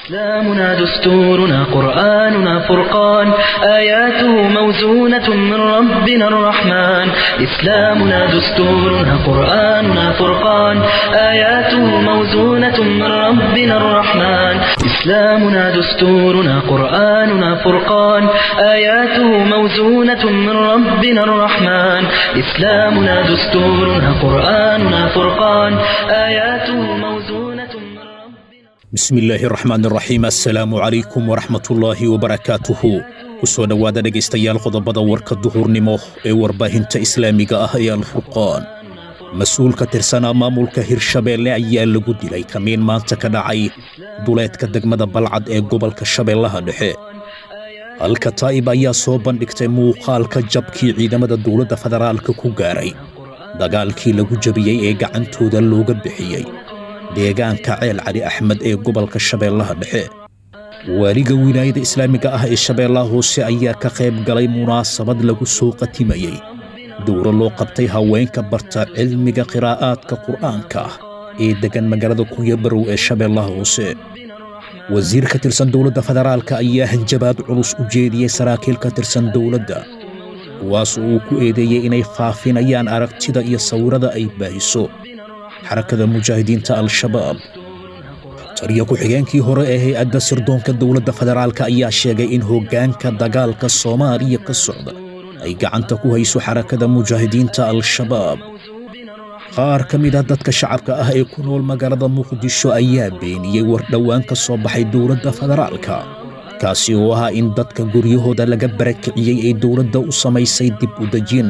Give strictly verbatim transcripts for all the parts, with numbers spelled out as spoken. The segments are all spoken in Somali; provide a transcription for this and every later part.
إسلامنا دستورنا قرآننا فرقان آياته موزونة من ربنا الرحمن إسلامنا دستورنا قرآننا فرقان آياته موزونة من ربنا الرحمن إسلامنا دستورنا قرآننا فرقان آياته موزونة من ربنا الرحمن إسلامنا دستورنا قرآننا فرقان آياته موزونة من ربنا. بسم الله الرحمن الرحيم. السلام عليكم ورحمة الله وبركاته. kusoo dhawaada dhegaystayaal qodobada warka duhurnimo ee warbaahinta islaamiga ah ee alfurqaan. mas-uul ka tirsanaa maamulka hirshabeelle ayaa lagu dilay kamiin maanta ka dhacay duleedka degmada balcad ee gobolka shabeellaha dhexe. halka taa'ib ayaa soo bandhigtay muuqaalka jabkii ciidamada dowladda federaalka ku gaaray dagaalkii lagu jabiyey ee gacantooda looga bixiyey deegaanka ceel cali axmed ee gobolka shabeellaha dhexe. waaliga wilaayada islaamiga ah ee shabeellaha hoose ayaa ka qayb galay munaasabad lagu soo qatimayey dowro loo qabtay haweenka barta cilmiga qiraa'aadka qur'aanka ee degan magaalada kunyabarow ee shabeellaha hoose. wasiir ka tirsan dowladda federaalka ayaa hanjabaad culus u jeediyey saraakiil ka tirsan dowladda kuwaas uu ku eedeeyey inay faafinayaan aragtida iyo sawirada ay baahiso xarakada mujaahidiinta al-shabaab. taliya ku-xigeenkii hore ee hay-adda sirdoonka dowladda federaalka ayaa sheegay in hoggaanka dagaalka soomaaliya ka socda ay gacanta ku hayso xarakada mujaahidiinta al-shabaab. qaar ka mid ah dadka shacabka ah ee ku nool magaalada muqdisho ayaa beeniyey war dhowaan ka soo baxay dowladda federaalka kaasi oo ahaa in dadka guryahooda laga barakiciyey ee dowladda u samaysay dib u dejin.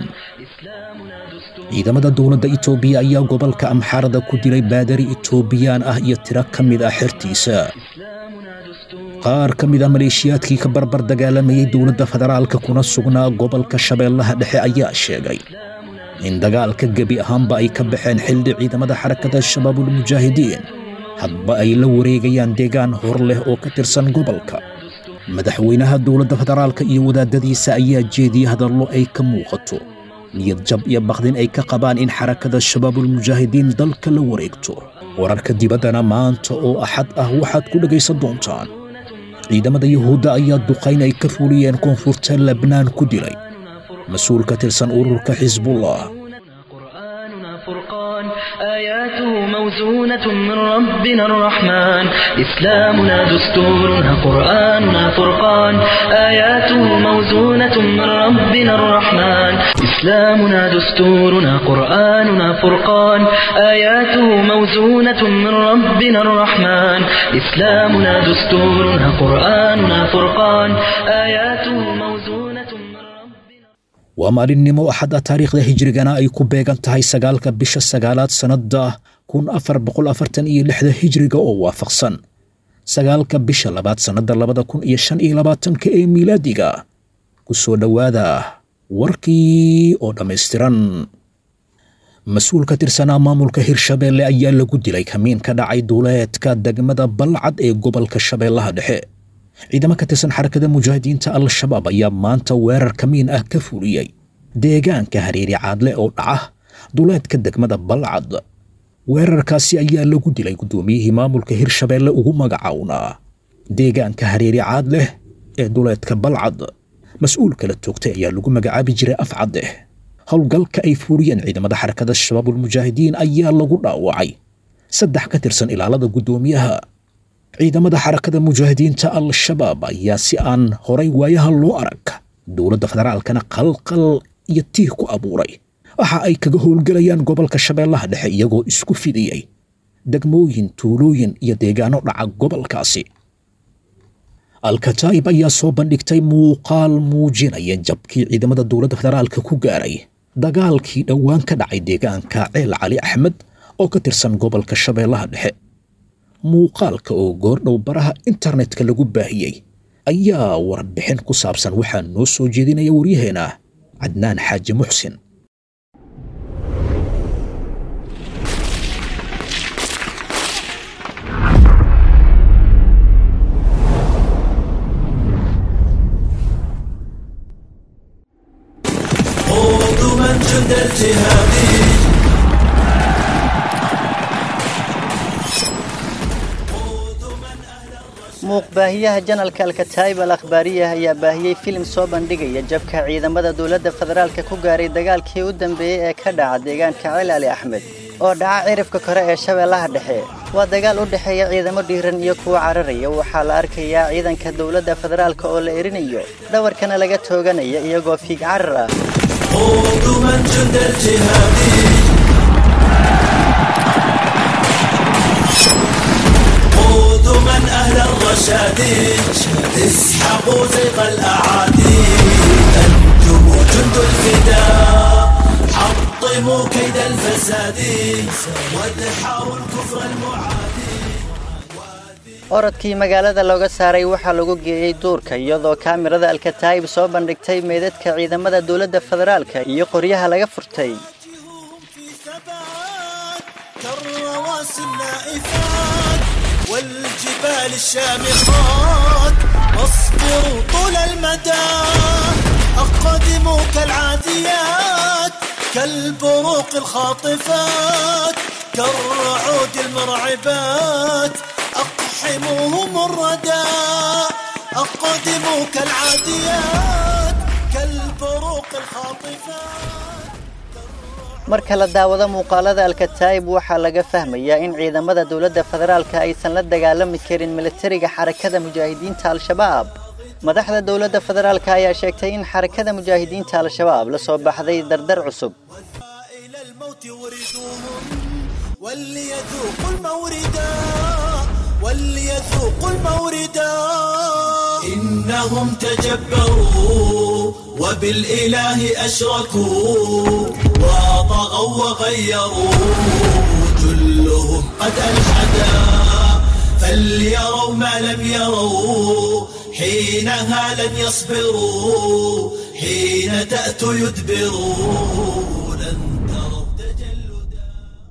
ciidamada dowladda itoobiya ayaa gobolka amxaarada ku dilay baadari itoobiyaan ah iyo tiro ka mid ah xertiisa. qaar ka mid ah maleeshiyaadkii ka barbar dagaalamayey dowladda federaalka kuna sugnaa gobolka shabeellaha dhexe ayaa sheegay in dagaalka gebi ahaanba ay ka baxeen xilli ciidamada xarakada shabaabul mujaahidiin hadba ay la wareegayaan deegaan hor leh oo ka tirsan gobolka. madaxweynaha dowladda federaalka iyo wadaadadiisa ayaa jeediyey hadallo ay ka muuqato niyad jab iyo baqdin ay ka qabaan in xarakada shabaabul mujaahidiin dalka la wareegto. wararka dibaddana maanta oo axad ah waxaad ku dhegaysan doontaan ciidamada yuhuudda ayaa duqayn ay ka fuliyeen koonfurta lebnaan ku dilay mas-uul ka tirsan ururka xisbullah. فرقان آياته موزونة من ربنا الرحمن إسلامنا دستورنا قرآننا فرقان آياته موزونة من ربنا الرحمن إسلامنا دستورنا قرآننا فرقان آياته موزونة من ربنا الرحمن إسلامنا دستورنا قرآننا فرقان آياته موزونة من waa maalinimo axad ah taariikhda hijrigana ay ku beegan tahay sagaalka bisha sagaalaad sannadda kun afar boqol afartan iyo lixda hijriga oo waafaqsan sagaalka bisha labaad sannadda labada kun iyo shan iyo labaatanka ee miilaadiga. ku soo dhowaada warkii oo dhammaystiran. mas-uul ka tirsanaa maamulka hirshabeelle ayaa lagu dilay kamiin ka dhacay duuleedka degmada balcad ee gobolka shabeellaha dhexe. ciidamo ka tirsan xarakada mujaahidiinta al-shabaab ayaa maanta weerar kamiin ah ka fuliyey deegaanka hareeri caadle oo dhaca duleedka degmada balcad. weerarkaasi ayaa lagu dilay guddoomiyihii maamulka hirshabeelle ugu magacawnaa deegaanka hareeri caadle ee duleedka balcad. mas-uul kala toogtay ayaa lagu magacaabi jiray afcadeh. howlgalka ay fuliyeen ciidamada xarakada shabaabul mujaahidiin ayaa lagu dhaawacay saddex ka tirsan ilaalada guddoomiyaha. ciidamada xarakada mujaahidiinta al-shabaab ayaa si aan horay waayaha loo arag dowladda federaalkana qalqal iyo tiih ku abuuray waxa ay kaga howlgelayaan gobolka shabeellaha dhexe iyagoo isku fidiyey degmooyin tuulooyin iyo deegaano dhaca gobolkaasi. al-kataa'ib ayaa soo bandhigtay muuqaal muujinaya jabkii ciidamada dowladda federaalka ku gaaray dagaalkii dhowaan ka dhacay deegaanka ceel cali axmed oo ka tirsan gobolka shabeellaha dhexe. muuqaalka oo goordhow baraha internetka lagu baahiyey ayaa warbixin ku saabsan waxaa noo soo jeedinaya waryaheena cadnaan xaaji muxsin. جند الجهاد muuqbaahiyaha janalka alkataib al akhbaariya ayaa baahiyey filim soo bandhigaya jabka ciidamada dowladda federaalka ku gaaray dagaalkii u dambeeyey ee ka dhaca deegaanka Celaali Axmed oo dhaca cirifka kore ee Shabeellaha Dhexe. waa dagaal u dhexeeya ciidamo dhiiran iyo kuwa cararaya. waxaa la arkayaa ciidanka dowladda federaalka oo la erinayo dhawarkana laga tooganaya iyagoo fiig carar ah. قدما جند الجهاد قدما أهل الرشاد اسحقوا زيغ الأعادي أنتم جند الفداء حطموا كيد الفساد وادحروا الكفر المعادي. orodkii magaalada looga saaray waxaa lagu geeyay duurka iyadoo kaamirada alkataib soo bandhigtay meedadka ciidamada dowladda federaalka iyo qoryaha laga furtay. والجبال الشامخات واصبروا طول المدى أقدموا كالعاديات كالبروق الخاطفات كالرعود المرعبات أقحموهم الردى أقدموا كالعاديات كالبروق الخاطفات. marka la daawado muuqaalada alkataib waxaa laga fahmayaa in ciidamada dowladda federaalka aysan la dagaalami karin militariga xarakada mujaahidiinta al-shabaab. madaxda dowladda federaalka ayaa sheegtay in xarakada mujaahidiinta al-shabaab la soo baxday dardar cusub. وليذوقوا الموردا وليذوقوا الموردا إنهم تجبروا وبالإله أشركوا وطغوا وغيروا جلهم قد ألحدا فليروا ما لم يروا حينها لن يصبروا حين تأتوا يدبروا لن تروا تجلدا.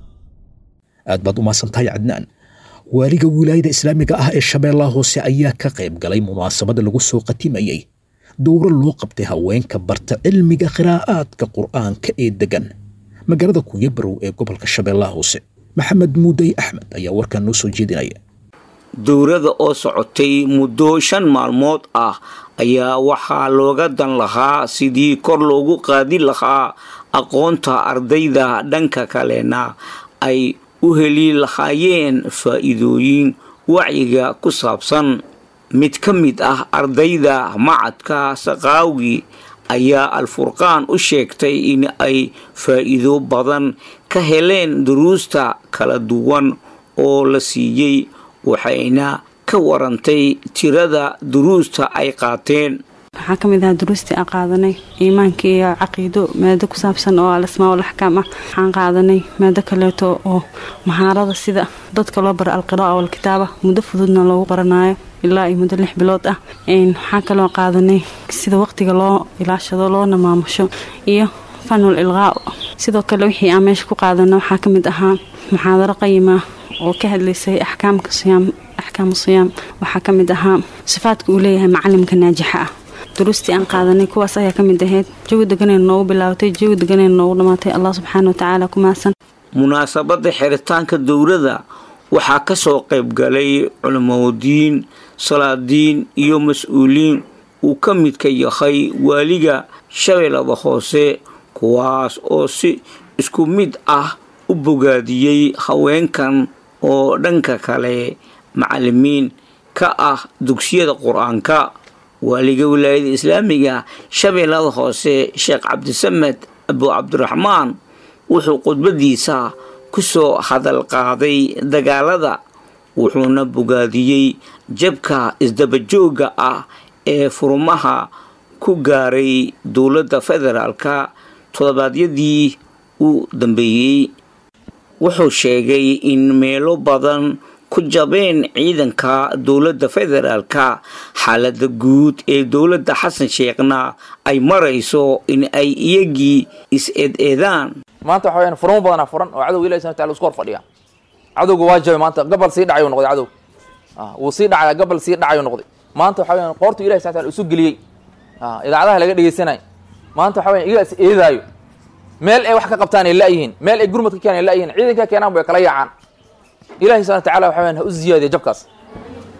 aad baad u maasantahay cadnaan. waaliga wilaayada islaamiga ah ee Shabeellaha Hoose ayaa ka qayb galay munaasabada lagu soo qatimayay dowro loo qabtay haweenka barta cilmiga qiraa'aadka qur'aanka ee degan magaalada Kunyabarow ee gobolka Shabeellaha Hoose. maxamed muuday axmed ayaa warkan noo soo jeedinaya. dowrada oo socotay muddo shan maalmood ah ayaa waxaa looga dan lahaa sidii kor loogu qaadi lahaa aqoonta ardayda, dhanka kalena ay u heli lahaayeen faa'iidooyin wacyiga ku saabsan. mid ka mid ah ardayda macadka Saqaawi ayaa Al-Furqaan u sheegtay in ay faa'iido badan ka heleen duruusta kala duwan oo la siiyey, waxayna ka warantay tirada duruusta ay qaateen. waxaa ka mid ah duruustii aan qaadanay iimaanka iyo caqiido maado ku saabsan oo al-asmaa wal axkaam ah. waxaan qaadanay maado kaleeto oo mahaarada sida dadka loo baro al-qira'a wal kitaaba muddo fududna loogu qoranayo ilaa ay muddo lix bilood ah. waxaan kaloo qaadanay sida waqtiga loo ilaashado loona maamusho iyo fanul ilqaa. sidoo kale wixii aan meesha ku qaadano waxaa ka mid ahaa muxaadaro qayima oo ka hadlaysay axkaamka siyaam axkaamu siyaam. waxaa ka mid ahaa sifaadka uu leeyahay macalimka naajixa ah. duruustii aan qaadanay kuwaas ayaa ka mid ahayd. jawi deganeen noogu bilaawtay, jawi deganeen noogu dhamaatay. allah subxaana wa tacaala ku mahadsan. munaasabada xiritaanka dowrada waxaa ka soo qayb galay culimadiin, salaadiin iyo mas-uuliin uu ka midka yahay waaliga Shabeellaha Hoose, kuwaas oo si isku mid ah u bogaadiyey haweenkan oo dhanka kale macallimiin ka ah dugsiyada qur-aanka. waaliga wilaayada islaamiga Shabeellaha Hoose Sheekh Cabdisamed Abu Cabdiraxmaan wuxuu khudbadiisa ku soo hadal qaaday dagaalada, wuxuuna bogaadiyey jabka isdabajooga ah ee furmaha ku gaaray dowladda federaalka toddobaadyadii u dambeeyey. wuxuu sheegay in meelo badan ku jabeen ciidanka dowladda federaalka. xaalada guud ee dowladda xasan sheekhna ay marayso in ay iyagii is-eed-eedaan. maanta waxa weeyaan furmo badan furan oo cadowga Ilaahay subhanahu wa ta'ala isku hor fadhiya. cadowga waa jabay maanta, gobol sii dhacay noqday cadow. ah uu sii dhacay gobol sii dhacay noqday. maanta waxa weeyaan qoortu Ilaahay subhanahu wa ta'ala isu galiyay. ah idaacadaha laga dhageysanay. maanta waxa weeyaan iyaga is eedaayo. meel ay wax ka qabtaan ay laayihiin, meel ay gurmad ka keenaan ay laayihiin, ciidanka keenaan way kala yaacaan. Ilaahay subhanahu wa ta'ala waxa weeyaan ha u ziyaadiyo jabkaas.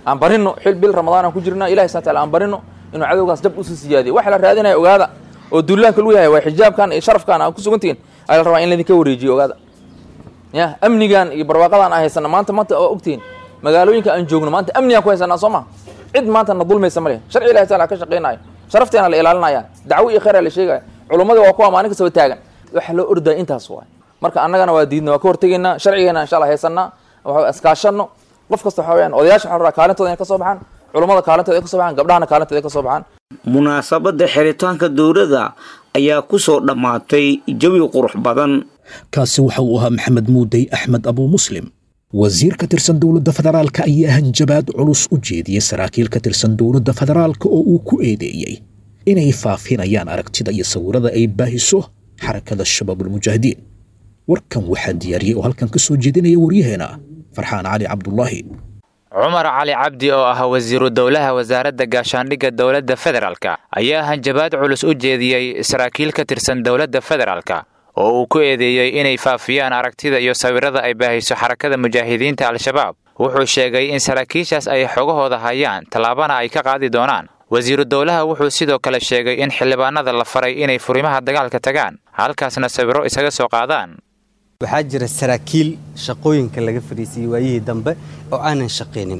aan barino xil bil ramadaan aan ku jirnaa ilaahay subhanahu wa ta'ala aan barino inuu cadowgaas dab u soo siyaadiyo wax la raadinayo ogaada oo duulaanka lagu yahay waa xijaabkan iyo sharafkan aan ku sugantiin ay la rabaa in la idinka wareejiyo ogaada ya amnigan iyo barwaaqadan aan haysana maanta maanta oo ogtiin magaalooyinka aan joogno maanta amni aan ku haysanaa Soomaa cid maanta na dulmaysa ma leh sharci ilaahay ta'ala ka shaqeynaayo sharafteena la ilaalinaya dacwo iyo khayr la sheegay culimada waa kuwa maalinka soo taagan waxa loo orday intaas waay marka annagana waa diidna waa ka hortageena sharcigeena insha Allah haysanaa waxa askaashano qof kasta waxa weeyaan odayaasha waxa rabaa kaalintooda inay ka soo baxaan culimada kaalintooda ay ka soo baxaan gabdhahana kaalintooda ay ka soo baxaan munaasabada xiritaanka dowladda ayaa ku soo dhamaatay jawi qurux badan kaasi waxa uu ahaa maxamed muudey axmed abu muslim wasiir ka tirsan dowladda federaalka ayaa hanjabaad culus u jeediyay saraakiil ka tirsan dowladda federaalka oo uu ku eedeeyay inay faafinayaan aragtida iyo sawirada ay baahiso xarakada shabaabul mujaahidiin warkan waxaa diyaariyay oo halkan ka soo jeedinaya waryaheena farxaan cali cabdullaahi cumar cali cabdi oo ah wasiiru dowlaha wasaaradda gaashaandhigga dowladda federaalka ayaa hanjabaad culus u jeediyey saraakiil ka tirsan dowladda federaalka oo uu ku eedeeyey inay faafiyaan aragtida iyo sawirada ay baahiso xarakada mujaahidiinta al-shabaab wuxuu sheegay in saraakiishaas ay xogahooda hayaan tallaabana ay ka qaadi doonaan wasiiru dowlaha wuxuu sidoo kale sheegay in xildhibaanada la faray inay furimaha dagaalka tagaan halkaasna sawiro isaga soo qaadaan waxaa jira saraakiil shaqooyinka laga fariisiyay waayihii dambe oo aanan shaqeynin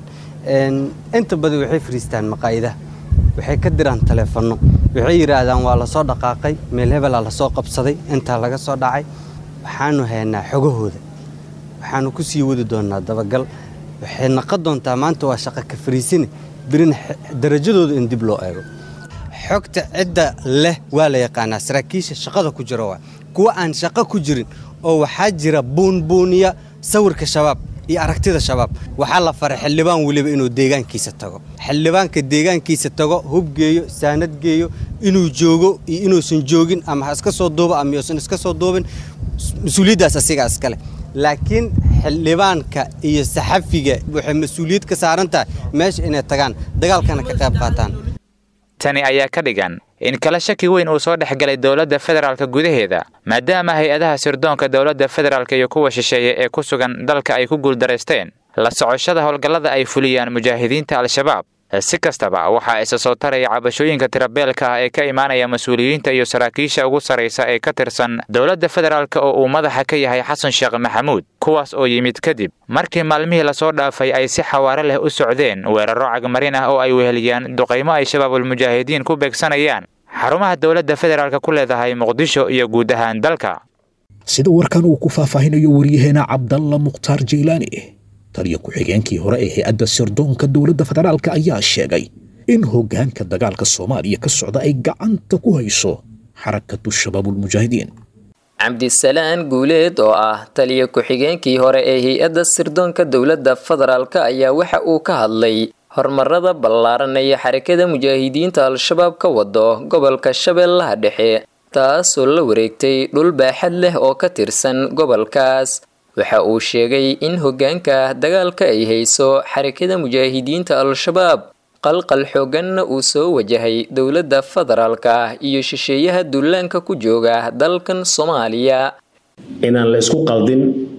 inta badan waxay fariistaan maqaayadaha waxay ka diraan taleefanno waxay yiraahdaan waa la soo dhaqaaqay meel hebel la soo qabsaday inta laga soo dhacay waxaanu haynaa xogahooda waxaanu ku sii wadi doonaa dabagal waxay naqad doontaa maanta waa shaqo ka fariisin birin darajadooda in dib loo eego xogta cidda leh waa la yaqaanaa saraakiisha shaqada ku jira waa kuwa aan shaqo ku jirin oo waxaa jira buunbuuniya sawirka shabaab iyo aragtida shabaab waxaa la faray xildhibaan waliba inuu deegaankiisa tago xildhibaanka deegaankiisa tago hub geeyo saanad geeyo inuu joogo iyo inuusan joogin ama ha iska soo duubo ama uusan iska soo duubin mas'uuliyaddaas asiga iskale laakiin xildhibaanka iyo saxafiga waxay mas'uuliyad ka saaran tahay meesha inay tagaan dagaalkana ka qayb qaataan tani ayaa ka dhigan in kala shaki weyn uu soo dhexgalay dowladda federaalka gudaheeda maadaama hay-adaha sirdoonka dowladda federaalka iyo kuwa shisheeye ee ku sugan dalka ay ku guuldareysteen la socoshada howlgallada ay fuliyaan mujaahidiinta al-shabaab si kastaba waxaa isa soo taraya cabashooyinka tirabeelka ah ee ka imaanaya mas-uuliyiinta iyo saraakiisha ugu sarraysa ee ka tirsan dowladda federaalka oo uu madaxa ka yahay xasan sheekh maxamuud kuwaas oo yimid kadib markii maalmihii lasoo dhaafay ay si xawaare leh u socdeen weerarro cagmarin ah oo ay weheliyaan duqaymo ay shabaabul mujaahidiin ku beegsanayaan xarumaha dowladda federaalka ku leedahay muqdisho iyo guud ahaan dalka sida warkan uu ku faahfaahinayo waryaheena cabdalla mukhtaar jaylaani taliya ku-xigeenkii hore ee hay-adda sirdoonka dowladda federaalka ayaa sheegay in hoggaanka dagaalka soomaaliya ka socda ay gacanta ku hayso xarakatu shabaabul mujaahidiin cabdisalaan guuleed oo ah taliya ku-xigeenkii hore ee hay-adda sirdoonka dowladda federaalka ayaa waxa uu ka hadlay horumarada ballaaran ee xarakada mujaahidiinta al-shabaab ka wado gobolka shabeellaha dhexe taasoo la wareegtay dhul baaxad leh oo ka tirsan gobolkaas waxa uu sheegay in hoggaanka dagaalka ay hayso xarakada mujaahidiinta al-shabaab qalqal xooganna uu soo wajahay dowladda federaalka iyo shisheeyaha duulaanka ku jooga dalkan Soomaaliya inaan la isku qaldin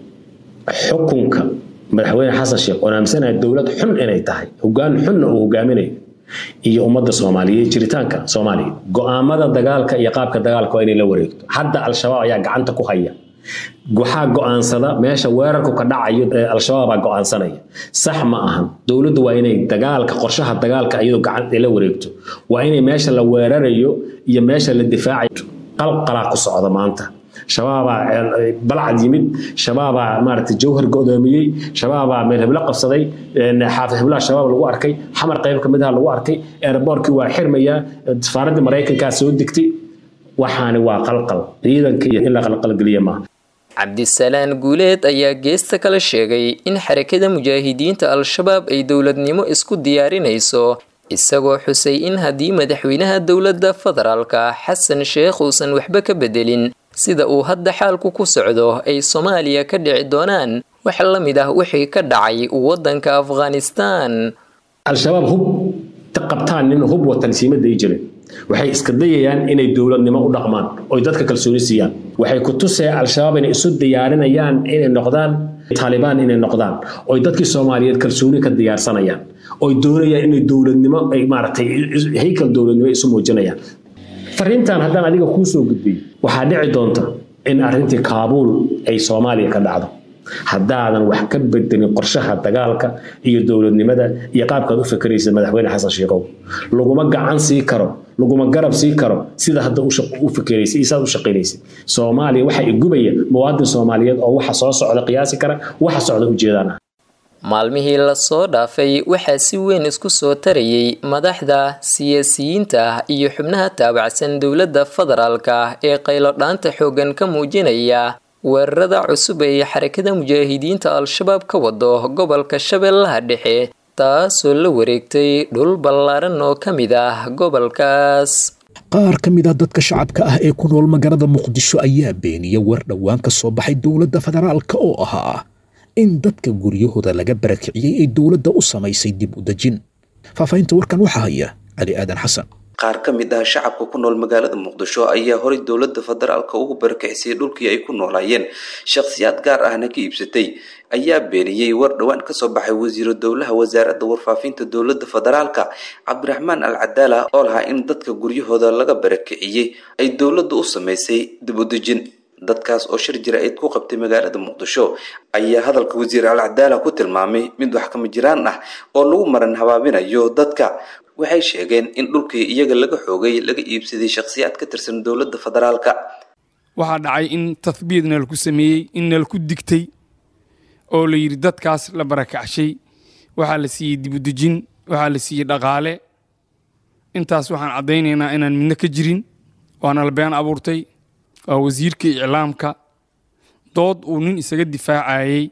xukunka madaxweyne xasan sheekh oo aaminsanaya dowlad xun inay tahay hoggaan xun oo hogaaminayo iyo ummadda Soomaaliyeed jiritaanka Soomaaliya go'aamada dagaalka iyo qaabka dagaalka waa inay la wareegto hadda al-shabaab ayaa gacanta ku haya waxaa go'aansada meesha weerarku ka dhacayo al-shabaab go'aansanaya sax ma ahan dawladdu waa inay dagaalka qorshaha dagaalka iyadoo gacanta la wareegto waa inay meesha la weerarayo iyo meesha la difaacayo qalqala ku socda maanta shabaaba balcad yimid shabaaba maartay jawhar go'doomiyay shabaaba meel hebla qabsaday xaafid hebla shabaab lagu arkay xamar qayb kamid ah lagu arkay airportkii waa xirmaya safaaradda Mareykanka soo digtay waxaana waa qalqal ciidanka in la qalqal galiya ma cabdisalaan guuleed ayaa geesta kala sheegay in xarakada mujaahidiinta al-shabaab ay dowladnimo isku diyaarinayso isagoo xusay in haddii madaxweynaha dowladda federaalka xasan sheekh uusan waxba ka bedelin sida uu hadda xaalku ku socdo ay Soomaaliya ka dhici doonaan wax la mid ah wixii ka dhacay wadanka Afghanistan al-shabaab hub taqabtaan in hub watansiimada ay jireen waxay iska dayayaan inay dawladnimo u dhaqmaan oo dadka kalsooni siiyaan waxay ku tusay al-shabaab inay isu diyaarinayaan inay noqdaan taalibaan inay noqdaan oo dadkii Soomaaliyeed kalsooni ka diyaarsanayaan oo doonayaan inay dawladnimo ay maartay heykal dawladnimo isu muujinayaan fariintan haddaan adiga ku soo gudbiyo waxa dhici doonta in arrintii Kaabul ay Soomaaliya ka dhacdo haddaadan wax ka bedelin qorshaha dagaalka iyo dawladnimada iyo qaabka u fikiraysa madaxweyne Xasan Sheekh laguma gacan sii karo laguma garab sii karo sida hadda uu shaqo u fikiraysa isaad u shaqeynaysa Soomaaliya waxa ay gubaya muwaadin Soomaaliyeed oo waxa soo socda qiyaasi kara waxa socda u jeedana maalmihii la soo dhaafay waxaa si weyn isku soo tarayay madaxda siyaasiyiinta iyo xubnaha taabacsan dowladda federaalka ee qaylo dhaanta xoogan ka muujinaya weerarada cusub ee xarakada mujaahidiinta al-shabaab ka wado gobolka Shabeellaha Dhexe taasoo la wareegtay dhul ballaaran oo ka mid ah gobolkaas qaar ka mid ah dadka shacabka ah ee ku nool magaalada Muqdisho ayaa beeniyay war dhawaan ka soo baxay dowladda federaalka oo ahaa in dadka guryahooda laga barakiciyay ay dowladda u samaysay dib u dajin faafaynta warkan waxa haya Ali Aadan Xasan qaar ka mid ah shacabka ku nool magaalada Muqdisho ayaa horay dowladda federaalka ugu barakicisay dhulkii ay ku noolaayeen shakhsiyaad gaar ahna ka iibsatay ayaa beeniyay war dhawaan ka soo baxay wasiirka dowlaha wasaaradda warfaafinta dowladda federaalka Cabdiraxmaan Al-Cadaala oo lahaa in dadka guryahooda laga barakiciyay ay dowladda u samaysay dib u dajin dadkaas oo shir jiraa'id ku qabtay magaalada Muqdisho ayaa hadalka wasiir Al-Cadaala ku tilmaamay mid wax kama jiraan ah oo lagu maran habaabinayo dadka waxay sheegeen in dhulkii iyaga laga xoogay laga iibsaday shakhsiyaad ka tirsan dowladda federaalka waxa dhacay in tathbiidna lagu sameeyay in lagu digtay oo la yiri dadkaas la barakacay waxa la siiyay dib u dajin waxa la siiyay dhaqaale intaas waxaan cadeynaynaa inaan midna ka jirin waana la been abuurtay waa wasiirka iclaamka dood uu nin isaga difaacayay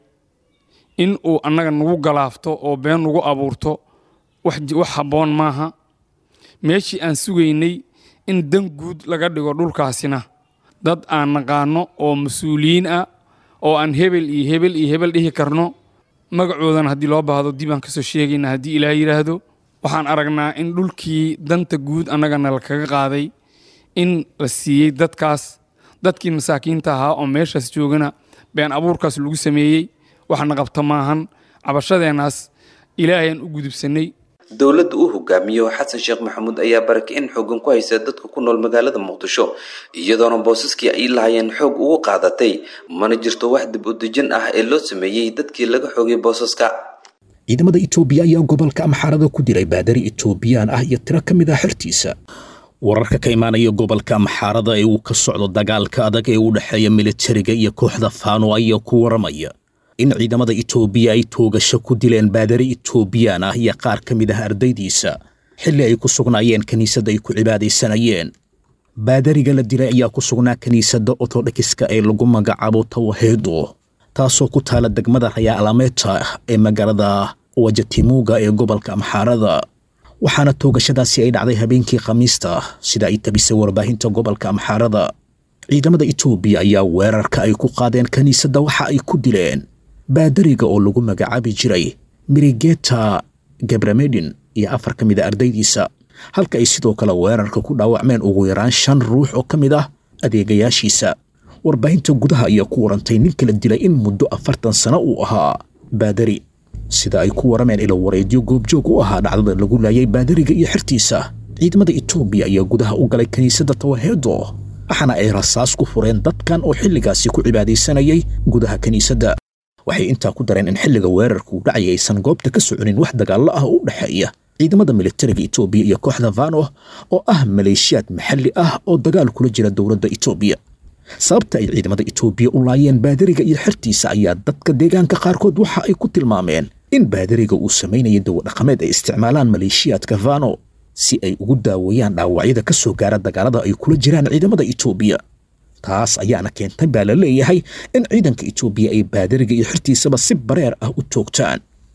in uu annaga nagu galaafto oo been nagu abuurto wax wax haboon maaha meeshii aan sugaynay in dan guud laga dhigo dhulkaasina dad aan naqaano oo mas'uuliyiin ah oo aan hebel iyo hebel iyo hebel dhihi karno magacoodan haddii loo baahdo dib aan kasoo sheegayna haddii ilaahay yiraahdo waxaan aragnaa in dhulkii danta guud annagana la kaga qaaday in la siiyey dadkaas dadkii masaakiinta ahaa oo meeshaas joogana been abuurkaas lagu sameeyey waxna qabta maahan cabashadeenaas ilaahay u gudubsanay dowladda uu hogaamiyo Xasan Sheekh Maxamuud ayaa barakicin xoogan ku haysta dadka ku nool magaalada Muqdisho iyadoona boosaskii ay lahaayeen xoog ugu qaadatay mana jirto wax dib u dajin ah ee loo sameeyay dadkii laga xoogay boosaska ciidamada Itoobiya ayaa gobolka Amxaarada ku diray baadari Itoobiyaan ah iyo tiro ka mid ah xirtiisa wararka ka imaanaya gobolka Amxaarada ee uu ka socdo dagaalka adag ee u dhaxeeya militariga iyo kooxda Faano ayaa ku waramaya in ciidamada Itoobiya ay toogasho ku dileen baadari Itoobiyaan ah iyo qaar ka mid ah ardaydiisa xilli ay ku sugnaayeen kaniisada ay ku cibaadeysanayeen baadariga la dilay ayaa ku sugnaa kaniisada Orthodoxiska ee lagu magacaabo Tawaheedo taasoo ku taala degmada Raya Alameta ee magaalada Wajatimuga ee gobolka Amxaarada waxaana toogashadaasi ay dhacday habeenkii Khamiista sida ay tabisay warbaahinta gobolka Amxaarada ciidamada Itoobiya ayaa weerarka ay ku qaadeen kaniisada waxa ay ku dileen baadariga oo lagu magacaabi jiray Mirigeta Gebramedin iyo afar ka mid ah ardaydiisa halka ay sidoo kale weerarka ku dhaawacmeen ugu yaraan shan ruux oo ka mid ah adeegayaashiisa warbaahinta gudaha ayaa ku warantay nin kala dilay in muddo afartan sano uu ahaa baadari sida ay ku warameen ilo wareedyo goobjoog u ahaa dhacdada lagu laayay baadariga iyo xirtiisa ciidamada Itoobiya ayaa gudaha u galay kaniisada Tawaheedo waxaana ay rasaas ku fureen dadkan oo xilligaasi ku cibaadeysanayay gudaha kaniisada waxay intaa ku dareen in xilliga weerarku dhacay aysan goobta ka soconin wax dagaal ah oo u dhaxeeya ciidamada militariga Itoobiya iyo kooxda Faano oo ah maleeshiyaad maxalli ah oo dagaal kula jira dowladda Itoobiya sababta ay ciidamada Itoobiya u laayeen baadariga iyo xirtiisa ayaa dadka deegaanka qaarkood waxa ay ku tilmaameen in baadariga uu sameeyay dawlad dhaqameed ay isticmaalaan maleeshiyaadka Faano si ay ugu daaweeyaan dhaawacyada ka soo gaara dagaalada ay kula jiraan ciidamada Itoobiya taas ayaana keentay baa la leeyahay in ciidanka Itoobiya ay baadariga iyo xirtiisaba si bareer ah u toogtaan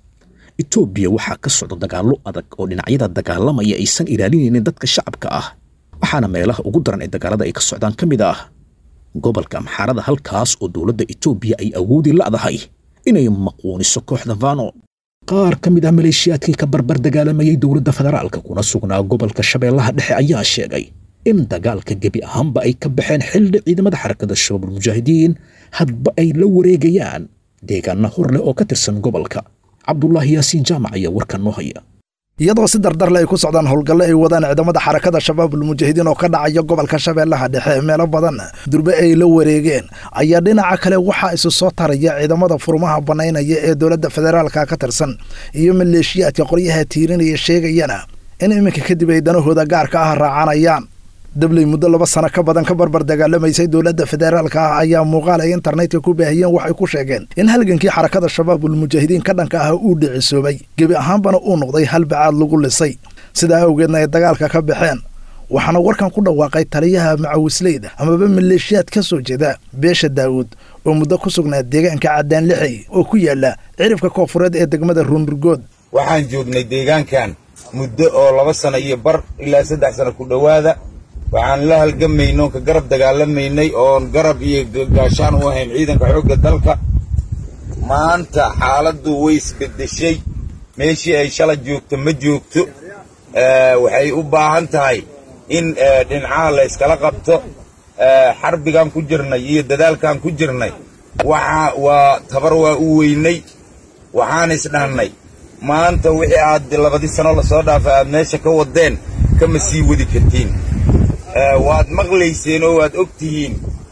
Itoobiya waxa ka socda dagaalo adag oo dhinacyada dagaalamaya aysan ilaalinaynin dadka shacabka ah waxaana meelaha ugu daran ee dagaalada ay ka socdaan ka mid ah gobolka Amxaarada halkaas oo dowladda Itoobiya ay awoodi leedahay inay maquuniso kooxda Faano qaar ka mid ah maleeshiyaadkii ka barbar dagaalamayay dowladda federaalka kuna sugnaa gobolka Shabeellaha Dhexe ayaa sheegay in dagaalka gebi ahaanba ay ka baxeen xilli ciidamada xarakada Shabaab Mujaahidiin hadba ay la wareegayaan deegaana horleh oo ka tirsan gobolka cabdulaahi yaasiin jaamac ayaa warkan noo haya iyadoo si dardarle ay ku socdaan howlgalle ay wadaan ciidamada xarakada shabaabul mujaahidiin oo ka dhacaya gobolka shabeellaha dhexe meelo badan durbe ay la wareegeen ayaa dhinaca kale waxaa isu soo taraya ciidamada furmaha banaynaya ee dowladda federaalka ka tirsan iyo maleeshiyaadka qoryaha tiirinaya sheegayana in iminka kadib ay danahooda gaarka ah raacanayaan dabley muddo laba sano ka badan ka barbar dagaalamaysay dowladda federaalka ah ayaa muuqaal ay internetka ku baahiyeen waxay ku sheegeen in halgankii xarakada shabaabul mujaahidiin ka dhanka ah uu dhicisoobay gebi ahaanbana uu noqday hal bacaad lagu lisay sidaa awgeedna ay dagaalka ka baxeen waxaana warkan ku dhawaaqay taliyaha macawisleyda amaba maleeshiyaad ka soo jeeda beesha daawud oo muddo ku sugnaa deegaanka caddaan lixay oo ku yaala cirifka koonfureed ee degmada ruunurgood waxaan joognay deegaankan muddo oo laba sano iyo bar ilaa saddex sano ku dhowaada waxaan la halgamayno ka garab dagaalamaynay oon garab iyo gaashaan u ahayn ciidanka xoogga dalka maanta xaaladdu way isbeddeshay meeshii ay shalay joogto ma joogto waxay u baahan tahay in dhinacaha la iskala qabto xarbigaan ku jirnay iyo dadaalkaan ku jirnay waxa waa tabar waa u weynay waxaan isdhahnay maanta wixii aad labadii sano lasoo dhaafay aad meesha ka wadeen kama sii wadi kartiin waad maqlayseen oo waad og tihiin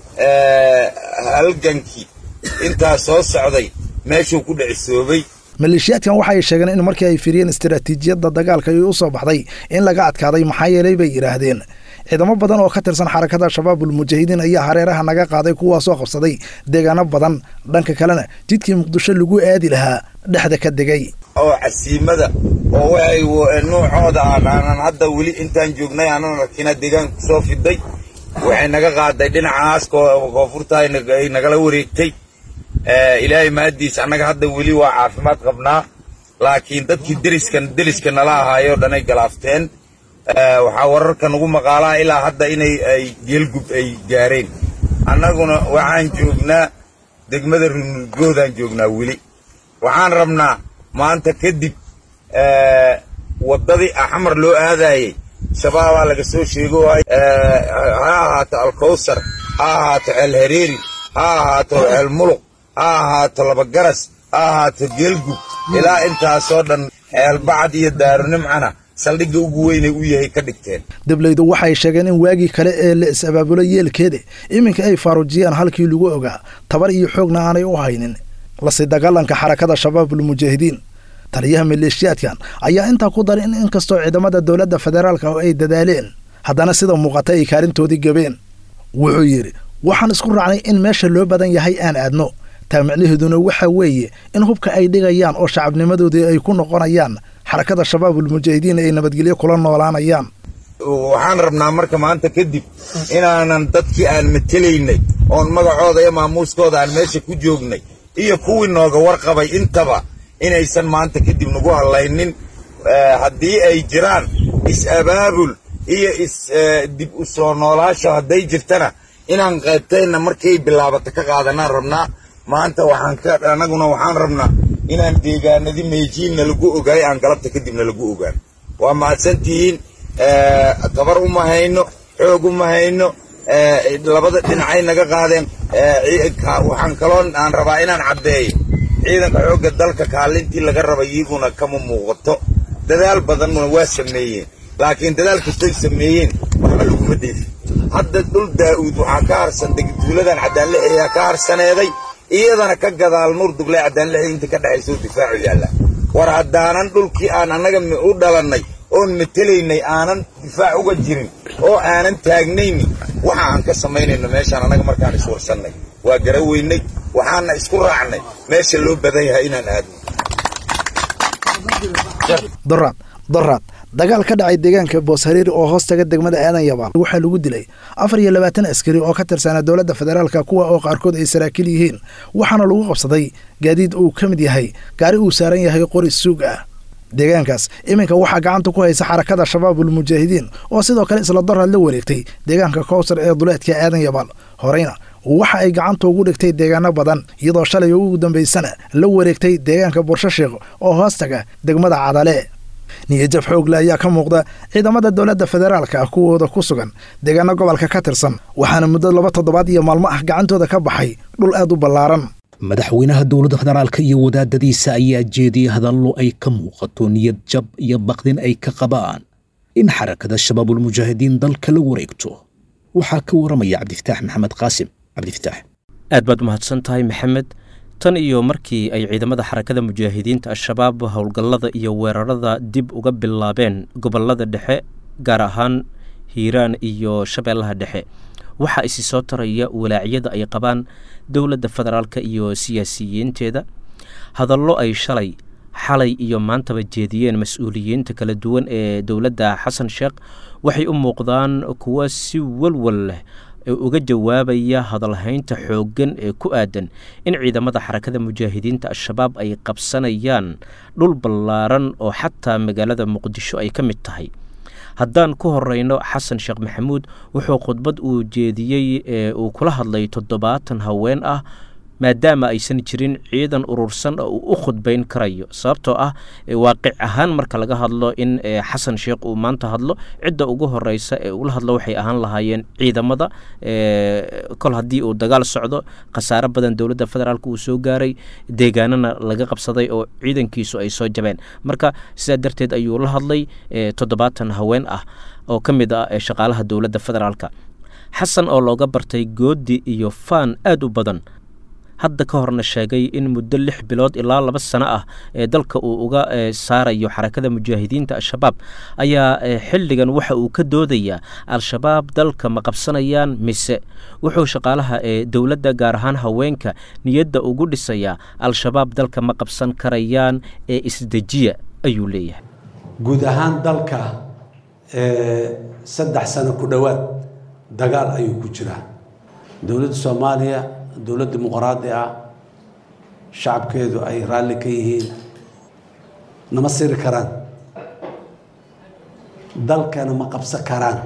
halgankii intaa soo socday meeshuu ku dhicisoobay maleeshiyaadkan waxay sheegeen in markii ay firiyeen istiraatiijiyadda dagaalka ay u soo baxday in laga adkaaday maxaa yeelay bay yidhaahdeen ciidamo badan oo ka tirsan xarakada shabaabul mujaahidiin ayaa hareeraha naga qaaday kuwaasoo qabsaday deegaano badan dhanka kalena jidkii muqdisho lagu aadi lahaa dhexda ka degay oo casiimada oo waxay nuucooda aanan hadda weli intaan joognay aanan arkina deegaanka kusoo fiday waxay naga qaaday dhinacaas koonfurta ay nagala wareegtay ilaahay mahadiis annaga hadda weli waa caafimaad qabnaa laakiin dadkii deriskan deriska nala ahaayoo dhanay galaafteen waxaa wararka nagu maqaalaa ilaa hadda inay ay geelgub ay gaareen annaguna waxaan joognaa degmada runurgoodaan joognaa weli waxaan rabnaa maanta kadib waddadii axmar loo aadaayey shabaabaa laga soo sheego ha ahaato alkawsar ha ahaato ceel hareeri ha ahaato ceel muluq ha ahaato labagaras ha ahaato geelgub ilaa intaasoo dhan ceelbacad iyo daarunimcana saldhigga ugu weynay u yahay ka dhigteen dableydu waxay sheegeen in waagii kale ee la is-abaabulo yeelkeeda iminka ay faarujiyaan halkii lagu ogaa tabar iyo xoogna aanay u haynin lasi dagaalanka xarakada shabaabul mujaahidiin taliyaha maleeshiyaadkan ayaa intaa ku daray in inkastoo ciidamada dowladda federaalka oo ay dadaaleen haddana sida muuqata ay kaalintoodii gabeen wuxuu yidhi waxaan isku raacnay in meesha loo badan yahay aan aadno taa micnaheeduna waxa weeye in hubka ay dhigayaan oo shacabnimadoodii ay ku noqonayaan xarakada shabaabul mujaahidiin ay nabadgelyo kula noolaanayaan waxaan rabnaa marka maanta kadib inaanan dadkii aan matelaynay oon magacooda iyo maamuuskooda aan meesha ku joognay iyo kuwii nooga warqabay intaba inaysan maanta kadib nagu hadlaynin haddii ay jiraan is-abaabul iyo is dib u soo noolaasho hadday jirtana inaan qaybtayna markay bilaabato ka qaadanaan rabnaa maanta waxaan ka annaguna waxaan rabnaa inaan deegaanadii meejiinna lagu ogaay aan galabta kadibna lagu ogaan waa mahadsantihiin tabar uma hayno xoog uma hayno labada dhinacay naga qaadeen waxaan kaloo aan rabaa inaan caddeeyo ciidanka xoogga dalka kaalintii laga rabay iyaguna kama muuqato dadaal badanna waa sameeyeen laakiin dadaal kastoy sameeyeen waxba laguma dheefin hadda dhul daa'uud waxaa ka harsan degduuladan caddaanlixi ka harsaneeday iyadana ka gadaal nuur dugle caddaanlixi inta ka dhexaysoo difaacu yaalla war haddaanan dhulkii aan annaga u dhalannay oon matelaynay aanan difaac uga jirin oo aanan taagnaynin waxa aan ka samaynayno meeshaan annaga markaan iswarsannay waa garaweynay waxaana isku raacnay meesha loo badan yahay inaan aadno doraad doraad dagaal ka dhacay deegaanka booshareeri oo hoos taga degmada aadan yabaal waxaa lagu dilay afar iyo labaatan askari oo ka tirsanaa dowladda federaalka kuwa oo qaarkood ay saraakiil yihiin waxaana lagu qabsaday gaadiid uu ka mid yahay gaari uu saaran yahay qori suug ah deegaankaas iminka waxaa gacanta ku haysa xarakada shabaabul mujaahidiin oo sidoo kale isla doraad la wareegtay deegaanka kowsar ee duleedka aadan yabaal horeyna waxa ay gacanta ugu dhigtay deegaano badan iyadoo shalay ugu dambaysana la wareegtay deegaanka Buursashiiq oo hoostaga degmada Cadale niyajab xoogle ayaa ka muuqda ciidamada dowladda federaalka ah kuwooda ku sugan deegaano gobolka ka tirsan waxaana muddo laba toddobaad iyo maalmo ah gacantooda ka baxay dhul aad u ballaaran madaxweynaha dowladda federaalka iyo wadaadadiisa ayaa jeediyey hadallo ay ka muuqato niyad jab iyo baqdin ay ka qabaan in xarakada shabaabulmujaahidiin dalka la wareegto. waxaa ka waramaya cabdifataax maxamed qaasim. cabdifataax aad baad umahadsan tahay maxamed. tan iyo markii ay ciidamada xarakada mujaahidiinta al-shabaab howlgallada iyo weerarada dib uga bilaabeen gobollada dhexe gaar ahaan hiiraan iyo shabeellaha dhexe, waxaa isi soo taraya walaacyada ay qabaan dowladda federaalka iyo siyaasiyiinteeda. hadallo ay shalay xalay iyo maantaba jeediyeen mas-uuliyiinta kala duwan ee dowladda xasan sheekh waxay u muuqdaan kuwa si walwal leh uga jawaabaya hadalhaynta xooggan ee ku aadan in ciidamada xarakada mujaahidiinta al-shabaab ay qabsanayaan dhul ballaaran oo xataa magaalada muqdisho ay ka mid tahay. haddaan ku horeyno xasan sheekh maxamuud wuxuu khudbad uu jeediyey ee uu kula hadlay toddobaatan haween ah maadaama aysan jirin ciidan urursan oo uu u khudbayn karayo, sababtoo ah waaqic ahaan marka laga hadlo in xasan sheekh uu maanta hadlo cidda ugu horeysa ee ula hadlo waxay ahaan lahaayeen ciidamada. kol haddii uu dagaal socdo khasaaro badan dowladda federaalka uu soo gaaray, deegaanana laga qabsaday oo ciidankiisu ay soo jabeen, marka sidaa darteed ayuu la hadlay toddobaatan haween ah oo ka mid ah shaqaalaha dowladda federaalka. xasan oo looga bartay goodi iyo faan aad u badan, hadda ka horna sheegay in muddo lix bilood ilaa laba sano ah ee dalka uu uga saarayo xarakada mujaahidiinta al-shabaab, ayaa xilligan waxa uu ka doodayaa al-shabaab dalka ma qabsanayaan mise wuxuu shaqaalaha ee dowladda gaar ahaan haweenka niyadda ugu dhisayaa al-shabaab dalka ma qabsan karayaan ee isdejiya ayuu leeyahay. guud ahaan dalka saddex sano ku dhowaad dagaal ayuu ku jiraa. dowladda soomaaliya dowlad dimuqraadi ah, shacabkeedu ay raalli ka yihiin, nama siri karaan, dalkana ma qabsan karaan,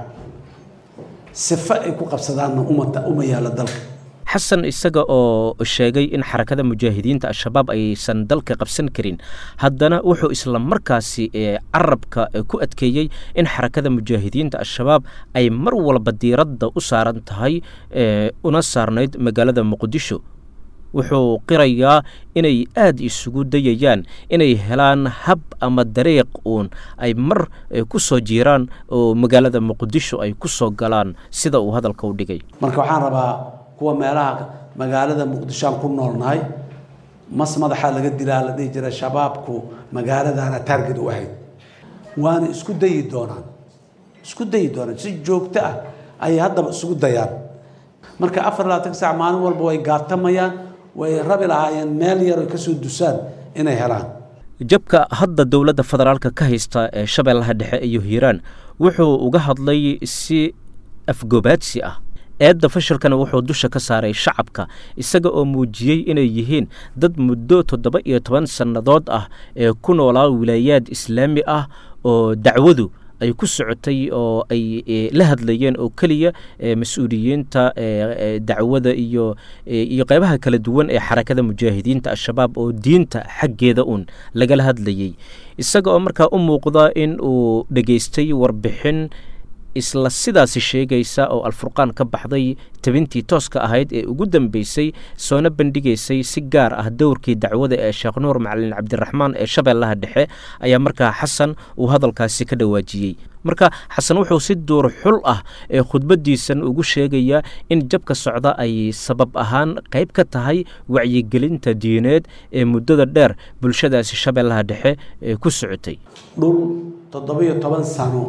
sifa ay ku qabsadaanna uma yaalo dalka. xasan isaga oo sheegay in xarakada mujaahidiinta al-shabaab aysan dalka qabsan karin, haddana wuxuu isla markaasi carabka ku adkeeyey in xarakada mujaahidiinta al-shabaab ay mar walba diiradda u saaran tahay una saarnayd magaalada muqdisho. wuxuu qirayaa inay aad isugu dayayaan inay helaan hab ama dariiq uun ay mar ku soo jiiraan oo magaalada muqdisho ay ku soo galaan sida uu hadalka u dhigay. marka waxaan rabaa kuwa meelaha magaalada muqdishoan ku noolnahay, mas madaxa laga dilaa la dhihi jira shabaabku magaaladana taarget u ahayd, waana isku dayi doonaan isku dayi doonaan si joogto ah ayay haddaba isugu dayaan. marka afar iyo labaatan saac maalin walba way gaatamayaan, way rabi lahaayeen meel yar ay kasoo dusaan inay helaan. jabka hadda dowladda federaalka ka haysta ee shabeellaha dhexe iyo hiiraan wuxuu uga hadlay si afgobaadsi ah. eedda fashilkana wuxuu dusha ka saaray shacabka, isaga oo muujiyey inay yihiin dad muddo toddoba iyo toban sannadood ah ee ku noolaa wilaayaad islaami ah oo dacwadu ay ku socotay oo ay la hadlayeen oo keliya mas-uuliyiinta dacwada iyo iyo qaybaha kala duwan ee xarakada mujaahidiinta al-shabaab oo diinta xaggeeda uun lagala hadlayey, isaga oo markaa u muuqda in uu dhegaystay warbixin isla sidaasi sheegaysa oo alfurqaan ka baxday tabintii tooska ahayd ee ugu dambeysay soona bandhigaysay si gaar ah dowrkii dacwada ee sheekh nuur macalin cabdiraxmaan ee shabeellaha dhexe, ayaa markaa xasan uu hadalkaasi ka dhawaajiyey. marka xasan wuxuu si duur xul ah ee khudbadiisan ugu sheegayaa in jabka socda ay sabab ahaan qayb ka tahay wacyigelinta diineed ee muddada dheer bulshadaasi shabeellaha dhexe ee ku socotay. dhul toddobiyo toban sano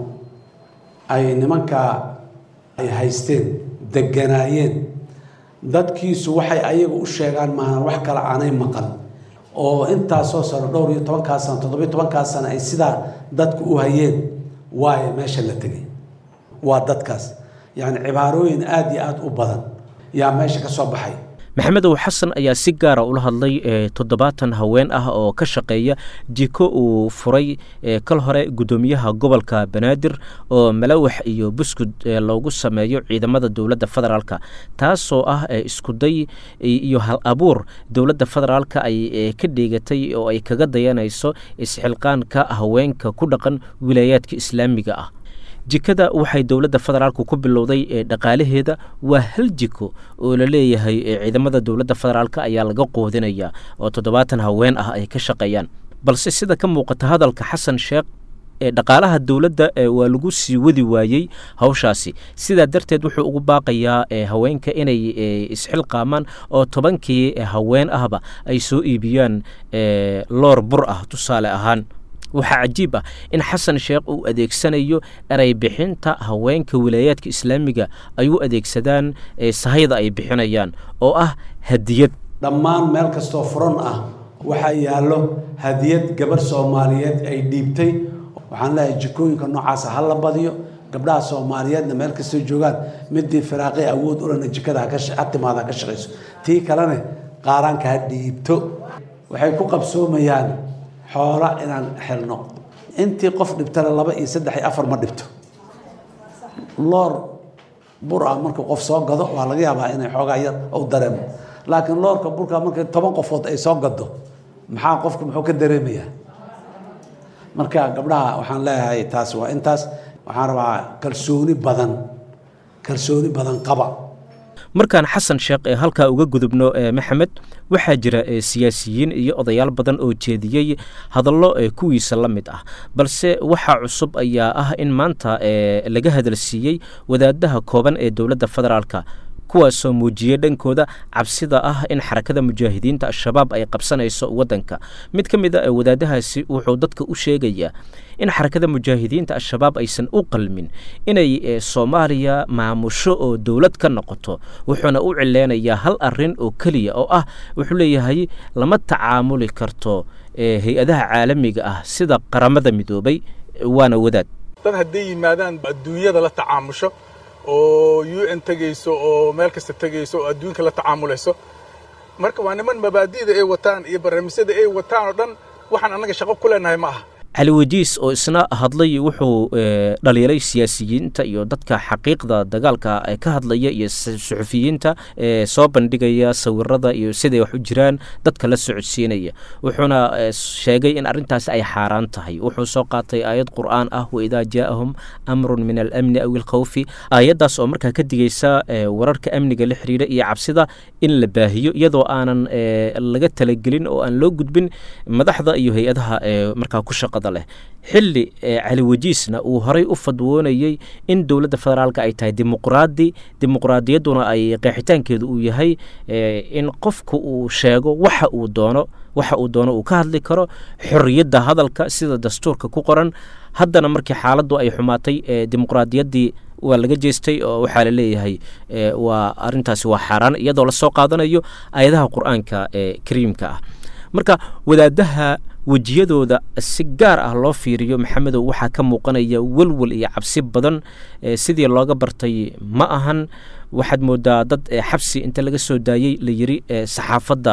ay nimanka ay haysteen deganaayeen, dadkiisu waxay ayaga u sheegaan maahan wax kale aanay maqan, oo intaasoo sano dhowr iyo tobankaa sano toddobiyo tobankaa sano ay sidaa dadku u hayeen waayo meesha la tegay. waa dadkaas yacni cibaarooyin aada iyo aada u badan yaa meesha ka soo baxay. maxamedow xasan ayaa si gaara ula hadlay toddobaatan haween ah oo ka shaqeeya jiko uu furay kal hore guddoomiyaha gobolka banaadir oo malawax iyo buskud loogu sameeyo ciidamada dowladda federaalka, taasoo ah iskuday iyo hal abuur dowladda federaalka ay ka dheegatay oo ay kaga dayanayso isxilqaanka haweenka ku dhaqan wilaayaadka islaamiga ah. jikada waxay dowladda federaalku ku bilowday ee dhaqaalaheeda waa hal jiko oo la leeyahay ciidamada dowladda federaalka ayaa laga qoodinayaa oo toddobaatan haween ah ay ka shaqeeyaan balse sida ka muuqata hadalka xasan sheekh ee dhaqaalaha dowladda waa lagu sii wadi waayey hawshaasi sidaa darteed wuxuu ugu baaqayaa haweenka inay isxilqaamaan oo tobankii haween ahba ay soo iibiyaan loor bur ah tusaale ahaan waxaa cajiib ah in xasan sheekh uu adeegsanayo eray bixinta haweenka wilaayaadka islaamiga ay u adeegsadaan sahayda ay bixinayaan oo ah hadiyad dhammaan meel kastoo furan ah waxaa yaallo hadiyad gabar soomaaliyeed ay dhiibtay waxaan leeyahay jikooyinka noocaasa ha la badiyo gabdhaha soomaaliyeedna meel kastoo joogaan midii firaaqi awood u lena jikada ha timaada ka shaqayso tii kalene qaaraanka ha dhiibto waxay ku qabsoomayaan xoola inaan xelno intii qof dhibtana laba iyo saddex iyo afar ma dhibto loor bur ah marka qof soo gado waa laga yaabaa inay xoogaa yar u dareemo laakiin loorka burka marka toban qofood ay soo gado maxaa qofka muxuu ka dareemayaa marka gabdhaha waxaan leeyahay taas waa intaas waxaan rabaa kalsooni badan kalsooni badan qaba markaan xasan sheekh ee halkaa uga gudubno maxamed waxaa jira siyaasiyiin iyo odayaal badan oo jeediyey hadallo kuwiisa la mid ah balse waxaa cusub ayaa ah in maanta laga hadalsiiyey wadaadaha kooban ee dowladda federaalka kuwaasoo muujiyey dhankooda cabsida ah in xarakada mujaahidiinta al-shabaab ay qabsanayso waddanka mid ka mid a wadaadahaasi wuxuu dadka u sheegayaa in xarakada mujaahidiinta al-shabaab aysan u qalmin inay soomaaliya maamusho oo dowlad ka noqoto wuxuuna u cileynayaa hal arin oo keliya oo ah wuxuu leeyahay lama tacaamuli karto hay-adaha caalamiga ah sida qaramada midoobay waana wadaad dad hadday yimaadaan adduunyada la tacaamusho oo u n tegayso oo meel kasta tegayso oo adduunka la tacaamulayso marka waa niman mabaadi'da ay wataan iyo barnaamijyada ay wataan oo dhan waxaan annaga shaqo ku leenahay ma aha cali wajiis oo isna hadlay wuxuu dhaliilay siyaasiyiinta iyo dadka xaqiiqda dagaalka ka hadlaya iyo suxufiyiinta soo bandhigaya sawirada iyo siday wax u jiraan dadka la socodsiinaya wuxuuna sheegay in arrintaasi ay xaaraan tahay wuxuu soo qaatay aayad qur'aan ah waidaa jaa'ahum amrun min alamni aw ilkhawfi aayaddaas oo markaa ka digaysa wararka amniga la xiriira iyo cabsida in la baahiyo iyadoo aanan laga talagelin oo aan loo gudbin madaxda iyo hay-adaha markaa ku shaqada xilli cali wajiisna uu horay u fadwoonayey in dowladda federaalka ay tahay dimuqraadi dimuqraadiyadduna ay qeexitaankeedu uu yahay in qofku uu sheego waxa uu doono waxa uu doono uu ka hadli karo xorriyadda hadalka sida dastuurka ku qoran haddana markii xaaladdu ay xumaatay dimuqraadiyaddii waa laga jeestay oo waxaa la leeyahay waa arrintaasi waa xaaraan iyadoo lasoo qaadanayo aayadaha qur'aanka ee kariimka ah marka wadaadaha wejiyadooda si gaar ah loo fiiriyo maxamedow waxaa ka muuqanaya welwel iyo cabsi badan sidii looga bartay ma ahan waxaad moodaa dad xabsi inta laga soo daayey la yiri saxaafadda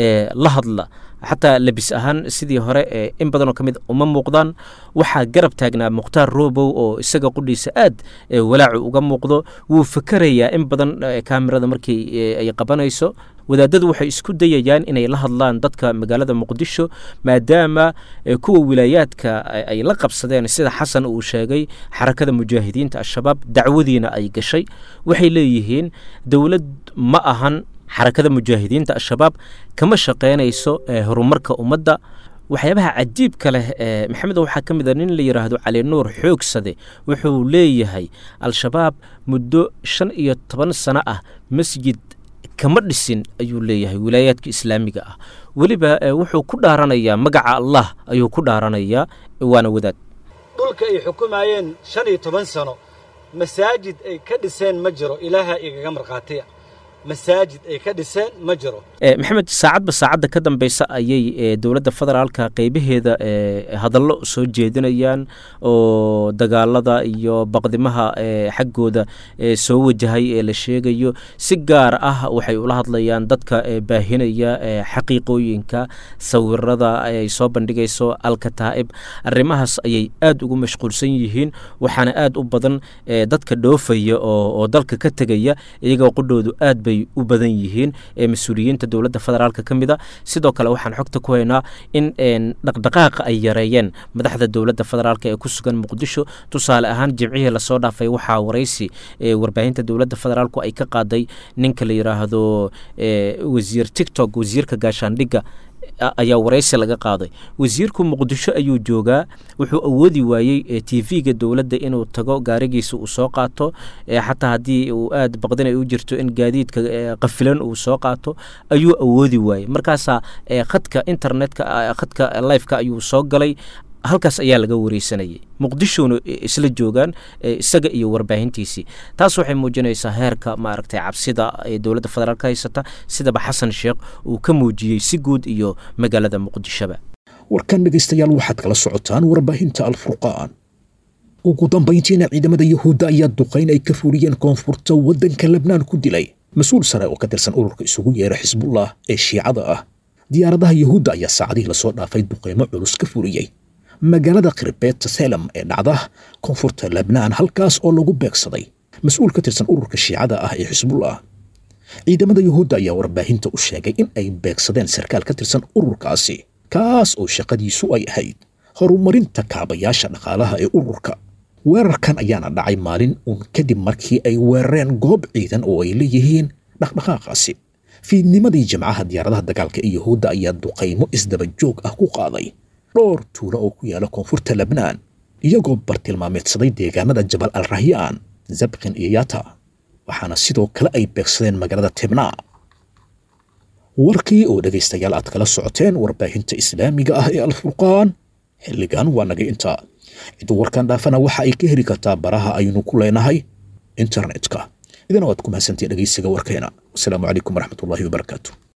la hadla xataa labis ahaan sidii hore in badanoo ka mid uma muuqdaan waxaa garab taagnaa mukhtaar roobow oo isaga qudhiisa aad walaacu uga muuqdo wuu fakerayaa in badan kaamirada markii ay qabanayso wadaadadu waxay isku dayayaan inay la hadlaan dadka magaalada muqdisho maadaama kuwa wilaayaadka ay la qabsadeen sida xasan uu sheegay xarakada mujaahidiinta al-shabaab dacwadiina ay gashay waxay leeyihiin dowlad ma ahan xarakada mujaahidiinta al-shabaab kama shaqaynayso horumarka ummadda waxyaabaha cajiibka leh maxamed waxaa ka mid a nin la yidhaahdo cali nuur xoogsade wuxuu leeyahay al-shabaab muddo shan iyo toban sano ah masjid kama dhisin ayuu leeyahay wilaayaadka islaamiga ah weliba wuxuu ku dhaaranayaa magaca allah ayuu ku dhaaranayaa waana wadaad dhulka ay xukumayeen shan iyo toban sano masaajid ay ka dhiseen ma jiro ilaaha igaga markhaatiya masaajid ay ka dhiseen ma jiro maxamed saacadba saacadda ka dambeysa ayay dowladda federaalka qeybaheeda hadallo soo jeedinayaan oo dagaalada iyo baqdimaha xaggooda soo wajahay ee la sheegayo si gaar ah waxay ula hadlayaan dadka baahinaya xaqiiqooyinka sawirada ay soo bandhigayso alkataa'ib arrimahaas ayay aad ugu mashquulsan yihiin waxaana aad u badan dadka dhoofaya oo dalka ka tegaya iyagoo qudhoodu aad bay u badan yihiin ee mas-uuliyiinta dowladda federaalka ka mid a sidoo kale waxaan xogta ku haynaa in dhaqdhaqaaqa ay yareeyeen madaxda dowladda federaalka ee ku sugan muqdisho tusaale ahaan jimcihii lasoo dhaafay waxaa waraysi warbaahinta dowladda federaalku ay ka qaaday ninka la yidhaahdo wasiir tictok wasiirka gaashaandhigga ayaa waraysi laga qaaday wasiirku muqdisho ayuu joogaa wuxuu awoodi waayey t v-ga dowladda inuu tago gaarigiisa uu soo qaato xataa haddii uu aad baqdin ay u jirto in gaadiidka qafilan uu soo qaato ayuu awoodi waayey markaasaa khadka internetka khadka lifeka ayuu soo galay halkaas ayaa laga wareysanayay muqdishona isla joogaan isaga iyo warbaahintiisii taas waxay muujinaysaa heerka maaragtay cabsida ee dowladda federaalka haysata sidaba xasan sheekh uu ka muujiyey si guud iyo magaalada muqdishoba warkan dhegaystayaal waxaad kala socotaan warbaahinta alfurqaan ugu dambayntiina ciidamada yahuudda ayaa duqayn ay ka fuliyeen koonfurta waddanka lebnaan ku dilay mas-uul sare oo ka tirsan ururka isugu yeera xisbullah ee shiicada ah diyaaradaha yahuudda ayaa saacadihii lasoo dhaafay duqaymo culus ka fuliyey magaalada khirbeeta selam ee dhacda koonfurta lebnaan halkaas oo lagu beegsaday mas-uul ka tirsan ururka shiicada ah ee xisbullah ciidamada yahuudda ayaa warbaahinta u sheegay in ay beegsadeen sarkaal ka tirsan ururkaasi kaas oo shaqadiisu ay ahayd horumarinta kaabayaasha dhaqaalaha ee ururka weerarkan ayaana dhacay maalin uun kadib markii ay weerareen goob ciidan oo ay leeyihiin dhaqdhaqaaqaasi fiidnimadii jimcaha diyaaradaha dagaalka ee yahuudda ayaa duqaymo isdaba joog ah ku qaaday dhowr tuulo oo ku yaala koonfurta lebnaan iyagoo bartilmaameedsaday deegaanada jabal al rahyaan zabqin iyo yata waxaana sidoo kale ay beegsadeen magaalada tibnaa warkii oo dhegaystayaal aad kala socoteen warbaahinta islaamiga ah ee alfurqaan xilligan waa naga intaa ciduu warkan dhaafana waxa ay ka heli kartaa baraha aynu ku leenahay internetka idina waad ku mahadsantae dhegaysiga warkeena wasalaamu calaykum waraxmatullaahi wabarakaatu